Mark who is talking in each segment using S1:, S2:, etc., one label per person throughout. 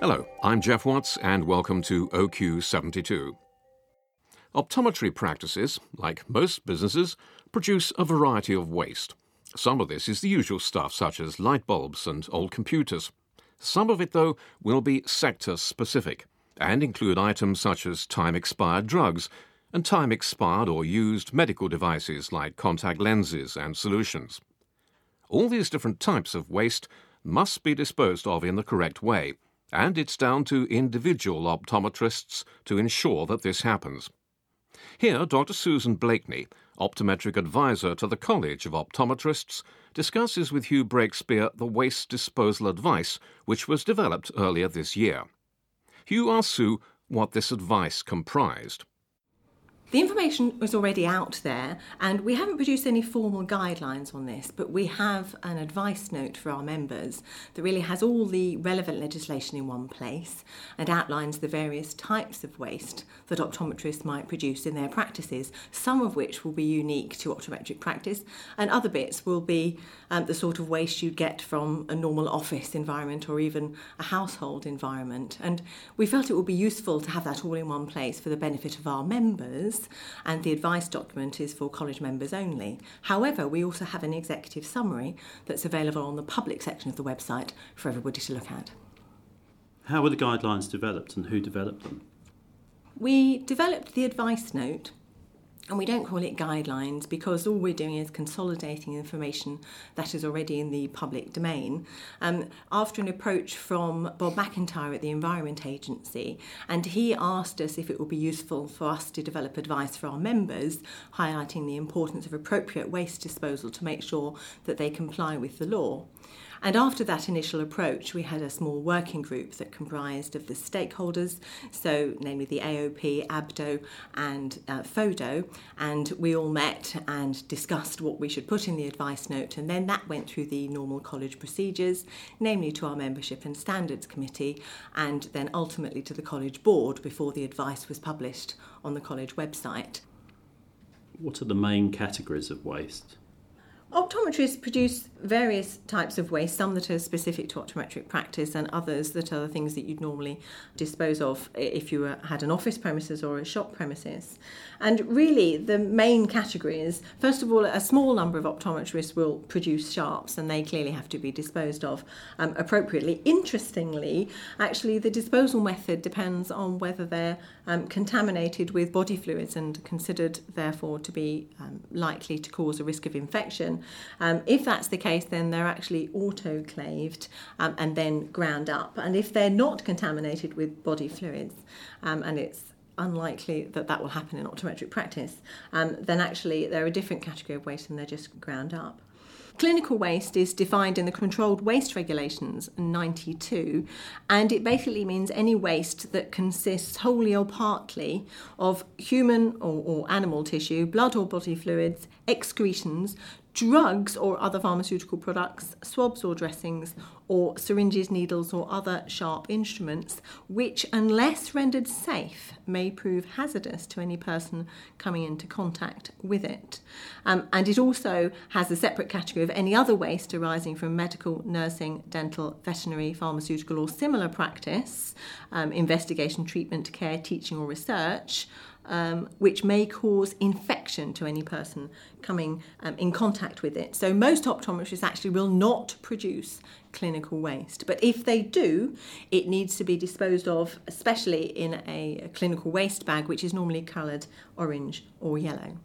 S1: Hello, I'm Jeff Watts and welcome to OQ72. Optometry practices, like most businesses, produce a variety of waste. Some of this is the usual stuff such as light bulbs and old computers. Some of it, though, will be sector-specific and include items such as time-expired drugs and time-expired or used medical devices like contact lenses and solutions. All these different types of waste must be disposed of in the correct way, and it's down to individual optometrists to ensure that this happens. Here, Dr. Susan Blakeney, optometric advisor to the College of Optometrists, discusses with Hugh Breakspear the waste disposal advice which was developed earlier this year. Hugh asked Sue what this advice comprised.
S2: The information was already out there, and we haven't produced any formal guidelines on this, but we have an advice note for our members that really has all the relevant legislation in one place and outlines the various types of waste that optometrists might produce in their practices, some of which will be unique to optometric practice, and other bits will be the sort of waste you'd get from a normal office environment or even a household environment. And we felt it would be useful to have that all in one place for the benefit of our members, and the advice document is for college members only. However, we also have an executive summary that's available on the public section of the website for everybody to look at.
S3: How were the guidelines developed and who developed them?
S2: We developed the advice note, and we don't call it guidelines because all we're doing is consolidating information that is already in the public domain. After an approach from Bob McIntyre at the Environment Agency, and he asked us if it would be useful for us to develop advice for our members, highlighting the importance of appropriate waste disposal to make sure that they comply with the law. And after that initial approach, we had a small working group that comprised of the stakeholders, so namely the AOP, ABDO and FODO, and we all met and discussed what we should put in the advice note, and then that went through the normal college procedures, namely to our Membership and Standards Committee, and then ultimately to the college board before the advice was published on the college website.
S3: What are the main categories of waste?
S2: Optometrists produce various types of waste, some that are specific to optometric practice and others that are the things that you'd normally dispose of if you had an office premises or a shop premises. And really the main category is, first of all, a small number of optometrists will produce sharps and they clearly have to be disposed of appropriately. Interestingly, actually the disposal method depends on whether they're contaminated with body fluids and considered therefore to be likely to cause a risk of infection. If that's the case, then they're actually autoclaved and then ground up. And if they're not contaminated with body fluids, and it's unlikely that that will happen in optometric practice, then actually they're a different category of waste and they're just ground up. Clinical waste is defined in the Controlled Waste Regulations 92, and it basically means any waste that consists wholly or partly of human or animal tissue, blood or body fluids, excretions, drugs or other pharmaceutical products, swabs or dressings, or syringes, needles or other sharp instruments, which, unless rendered safe, may prove hazardous to any person coming into contact with it. And it also has a separate category of any other waste arising from medical, nursing, dental, veterinary, pharmaceutical or similar practice, investigation, treatment, care, teaching or research, which may cause infection to any person coming in contact with it. So most optometrists actually will not produce clinical waste, but if they do, it needs to be disposed of, especially in a clinical waste bag, which is normally coloured orange or yellow.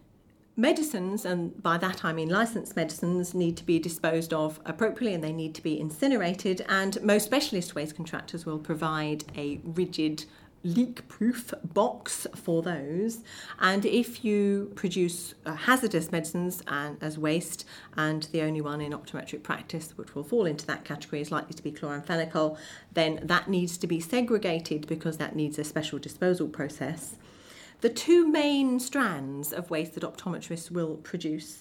S2: Medicines, and by that I mean licensed medicines, need to be disposed of appropriately and they need to be incinerated, and most specialist waste contractors will provide a rigid leak-proof box for those. And if you produce hazardous medicines as waste, and the only one in optometric practice which will fall into that category is likely to be chloramphenicol, then that needs to be segregated because that needs a special disposal process. The two main strands of waste that optometrists will produce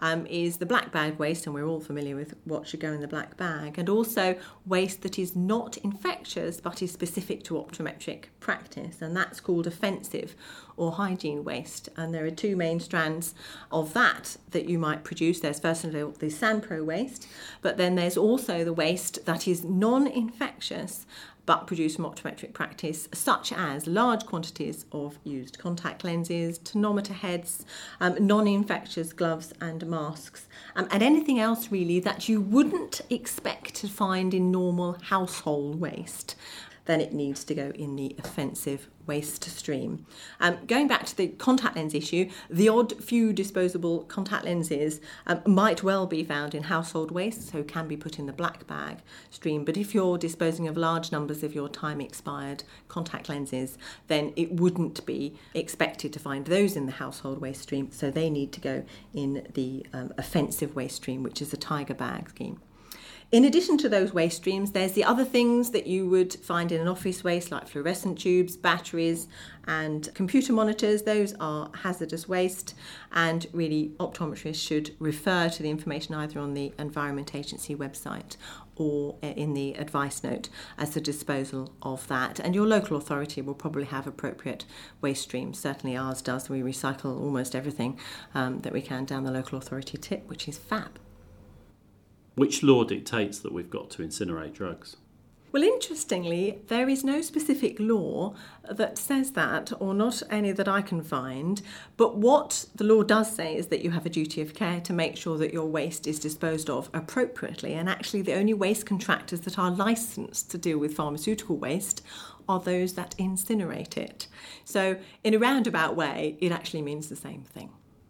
S2: is the black bag waste, and we're all familiar with what should go in the black bag, and also waste that is not infectious but is specific to optometric practice, and that's called offensive or hygiene waste. And there are two main strands of that you might produce. There's first of all the Sanpro waste, but then there's also the waste that is non-infectious but produced from optometric practice, such as large quantities of used contact lenses, tonometer heads, non-infectious gloves and masks, and anything else really that you wouldn't expect to find in normal household waste. Then it needs to go in the offensive waste stream. Going back to the contact lens issue, the odd few disposable contact lenses might well be found in household waste, so can be put in the black bag stream. But if you're disposing of large numbers of your time expired contact lenses, then it wouldn't be expected to find those in the household waste stream, so they need to go in the offensive waste stream, which is a tiger bag scheme. In addition to those waste streams, there's the other things that you would find in an office waste, like fluorescent tubes, batteries and computer monitors. Those are hazardous waste, and really optometrists should refer to the information either on the Environment Agency website or in the advice note as the disposal of that. And your local authority will probably have appropriate waste streams. Certainly ours does. We recycle almost everything that we can down the local authority tip, which is fab.
S3: Which law dictates that we've got to incinerate drugs?
S2: Well, interestingly, there is no specific law that says that, or not any that I can find. But what the law does say is that you have a duty of care to make sure that your waste is disposed of appropriately. And actually, the only waste contractors that are licensed to deal with pharmaceutical waste are those that incinerate it. So in a roundabout way, it actually means the same thing.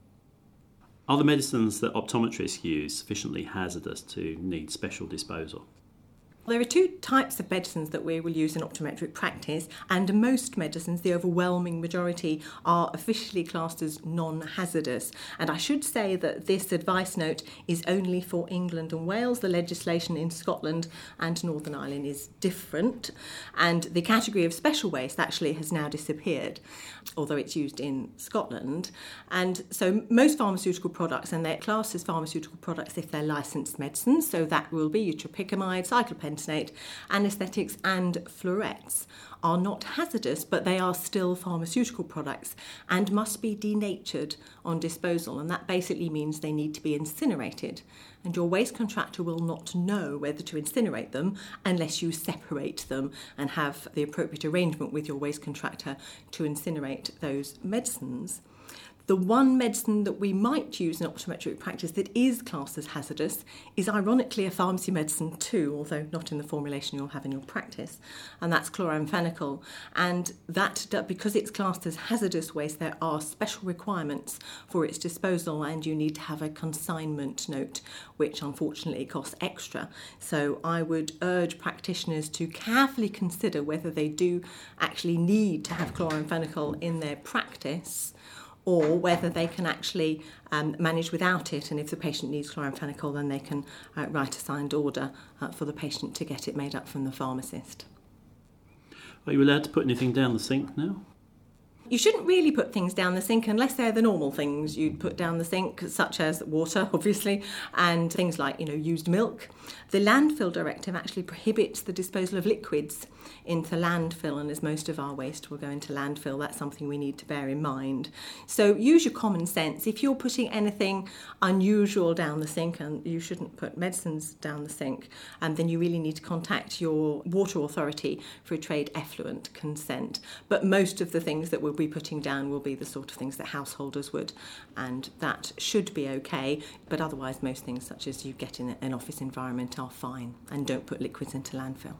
S3: Are the medicines that optometrists use sufficiently hazardous to need special disposal?
S2: There are two types of medicines that we will use in optometric practice, and most medicines, the overwhelming majority, are officially classed as non-hazardous. And I should say that this advice note is only for England and Wales. The legislation in Scotland and Northern Ireland is different, and the category of special waste actually has now disappeared, although it's used in Scotland. And so most pharmaceutical products, and they're classed as pharmaceutical products if they're licensed medicines, so that will be your tropicamide, cyclopentanate, anaesthetics and florets, are not hazardous, but they are still pharmaceutical products and must be denatured on disposal. And that basically means they need to be incinerated. And your waste contractor will not know whether to incinerate them unless you separate them and have the appropriate arrangement with your waste contractor to incinerate those medicines. The one medicine that we might use in optometric practice that is classed as hazardous is ironically a pharmacy medicine too, although not in the formulation you'll have in your practice, and that's chloramphenicol. And that, because it's classed as hazardous waste, there are special requirements for its disposal, and you need to have a consignment note, which unfortunately costs extra. So I would urge practitioners to carefully consider whether they do actually need to have chloramphenicol in their practice, or whether they can actually manage without it, and if the patient needs chloramphenicol, then they can write a signed order for the patient to get it made up from the pharmacist.
S3: Are you allowed to put anything down the sink now?
S2: You shouldn't really put things down the sink unless they're the normal things you'd put down the sink, such as water, obviously, and things like, used milk. The landfill directive actually prohibits the disposal of liquids into landfill, and as most of our waste will go into landfill, that's something we need to bear in mind. So use your common sense. If you're putting anything unusual down the sink, and you shouldn't put medicines down the sink, then you really need to contact your water authority for a trade effluent consent. But most of the things that we'll be putting down will be the sort of things that householders would, and that should be okay. But otherwise, most things such as you get in an office environment are fine, and don't put liquids into landfill.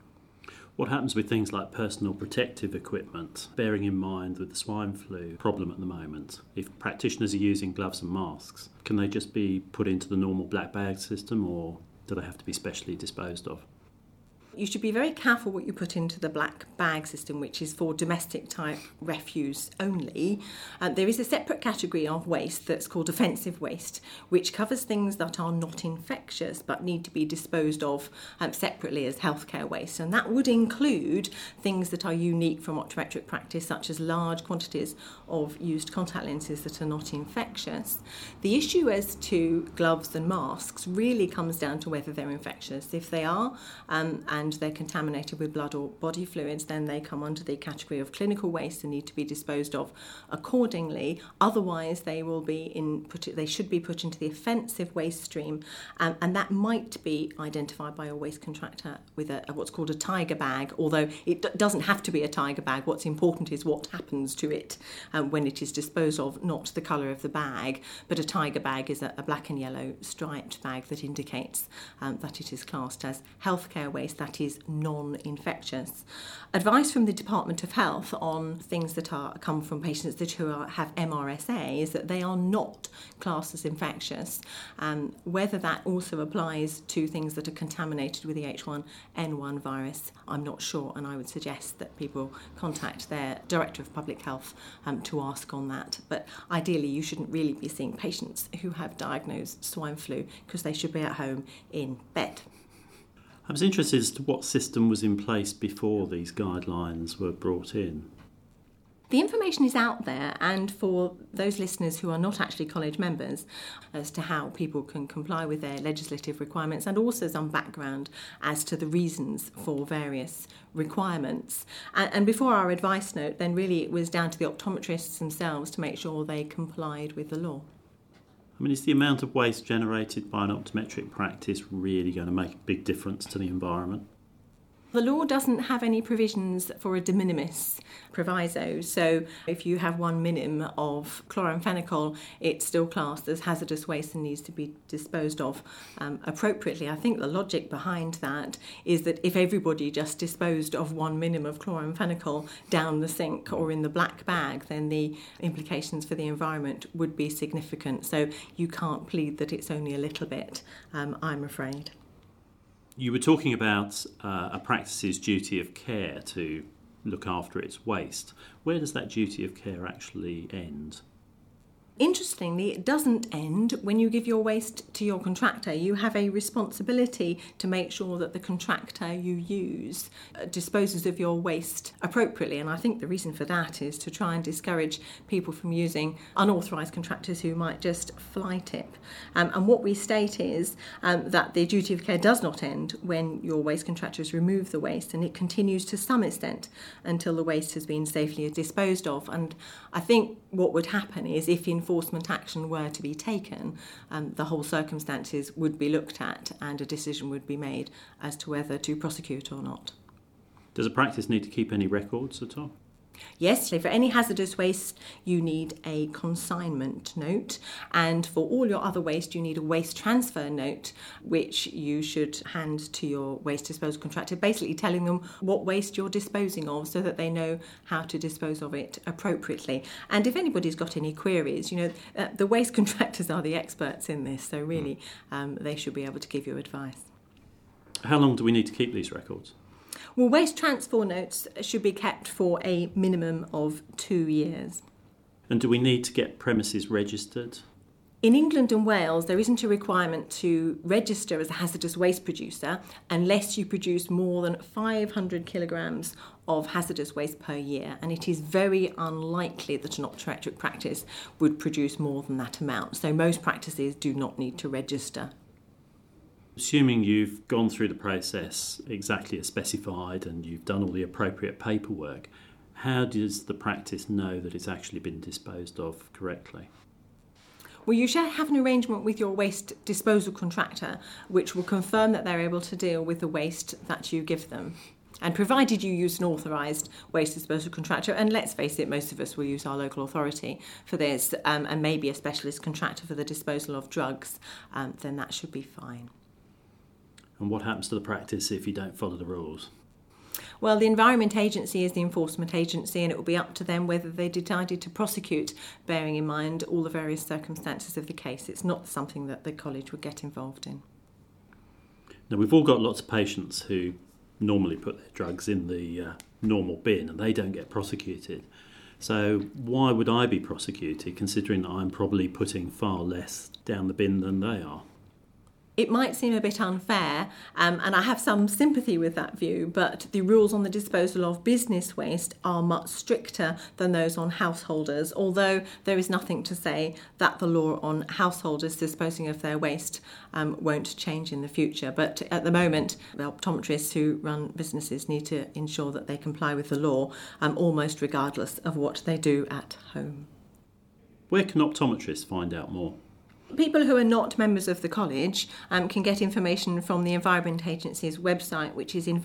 S3: What happens with things like personal protective equipment, bearing in mind with the swine flu problem at the moment? If practitioners are using gloves and masks, can they just be put into the normal black bag system, or do they have to be specially disposed of?
S2: You should be very careful what you put into the black bag system, which is for domestic type refuse only. There is a separate category of waste that's called offensive waste, which covers things that are not infectious but need to be disposed of separately as healthcare waste. And that would include things that are unique from optometric practice, such as large quantities of used contact lenses that are not infectious. The issue as to gloves and masks really comes down to whether they're infectious. If they are, and and they're contaminated with blood or body fluids, then they come under the category of clinical waste and need to be disposed of accordingly. Otherwise, they should be put into the offensive waste stream, and that might be identified by a waste contractor with what's called a tiger bag, although it doesn't have to be a tiger bag. What's important is what happens to it when it is disposed of, not the colour of the bag. But a tiger bag is a black and yellow striped bag that indicates that it is classed as healthcare waste, that is non-infectious. Advice from the Department of Health on things that come from patients who have MRSA is that they are not classed as infectious. Whether that also applies to things that are contaminated with the H1N1 virus, I'm not sure, and I would suggest that people contact their Director of Public Health to ask on that. But ideally, you shouldn't really be seeing patients who have diagnosed swine flu because they should be at home in bed.
S3: I was interested as to what system was in place before these guidelines were brought in.
S2: The information is out there, and for those listeners who are not actually college members, as to how people can comply with their legislative requirements, and also some background as to the reasons for various requirements. And before our advice note, then really it was down to the optometrists themselves to make sure they complied with the law.
S3: I mean, is the amount of waste generated by an optometric practice really going to make a big difference to the environment?
S2: The law doesn't have any provisions for a de minimis proviso, so if you have 1 minim of chloramphenicol, it's still classed as hazardous waste and needs to be disposed of appropriately. I think the logic behind that is that if everybody just disposed of 1 minim of chloramphenicol down the sink or in the black bag, then the implications for the environment would be significant. So you can't plead that it's only a little bit, I'm afraid.
S3: You were talking about a practice's duty of care to look after its waste. Where does that duty of care actually end?
S2: Interestingly, it doesn't end when you give your waste to your contractor. You have a responsibility to make sure that the contractor you use disposes of your waste appropriately. And I think the reason for that is to try and discourage people from using unauthorised contractors who might just fly tip. And what we state is that the duty of care does not end when your waste contractors remove the waste, and it continues to some extent until the waste has been safely disposed of. And I think what would happen is if enforcement action were to be taken, the whole circumstances would be looked at and a decision would be made as to whether to prosecute or not.
S3: Does a practice need to keep any records at all?
S2: Yes, so for any hazardous waste you need a consignment note, and for all your other waste you need a waste transfer note which you should hand to your waste disposal contractor, basically telling them what waste you're disposing of so that they know how to dispose of it appropriately. And if anybody's got any queries, the waste contractors are the experts in this, so really they should be able to give you advice.
S3: How long do we need to keep these records?
S2: Well, waste transfer notes should be kept for a minimum of 2 years.
S3: And do we need to get premises registered?
S2: In England and Wales, there isn't a requirement to register as a hazardous waste producer unless you produce more than 500 kilograms of hazardous waste per year, and it is very unlikely that an optometric practice would produce more than that amount. So most practices do not need to register.
S3: Assuming you've gone through the process exactly as specified and you've done all the appropriate paperwork, how does the practice know that it's actually been disposed of correctly?
S2: Well, you should have an arrangement with your waste disposal contractor which will confirm that they're able to deal with the waste that you give them. And provided you use an authorised waste disposal contractor, and let's face it, most of us will use our local authority for this, and maybe a specialist contractor for the disposal of drugs, then that should be fine.
S3: And what happens to the practice if you don't follow the rules?
S2: Well, the Environment Agency is the enforcement agency, and it will be up to them whether they decided to prosecute, bearing in mind all the various circumstances of the case. It's not something that the college would get involved in.
S3: Now, we've all got lots of patients who normally put their drugs in the normal bin and they don't get prosecuted. So why would I be prosecuted, considering that I'm probably putting far less down the bin than they are?
S2: It might seem a bit unfair, and I have some sympathy with that view, but the rules on the disposal of business waste are much stricter than those on householders, although there is nothing to say that the law on householders disposing of their waste won't change in the future. But at the moment, the optometrists who run businesses need to ensure that they comply with the law, almost regardless of what they do at home.
S3: Where can optometrists find out more?
S2: People who are not members of the college can get information from the Environment Agency's website, which is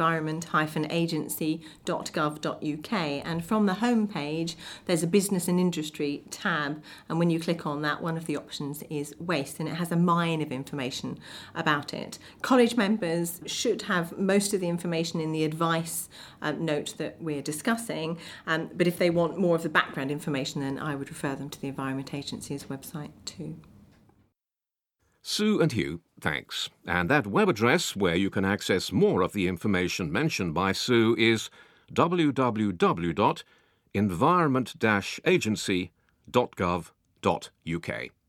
S2: environment-agency.gov.uk, and from the homepage there's a business and industry tab, and when you click on that, one of the options is waste, and it has a mine of information about it. College members should have most of the information in the advice note that we're discussing, but if they want more of the background information, then I would refer them to the Environment Agency's website too.
S1: Sue and Hugh, thanks. And that web address where you can access more of the information mentioned by Sue is www.environment-agency.gov.uk.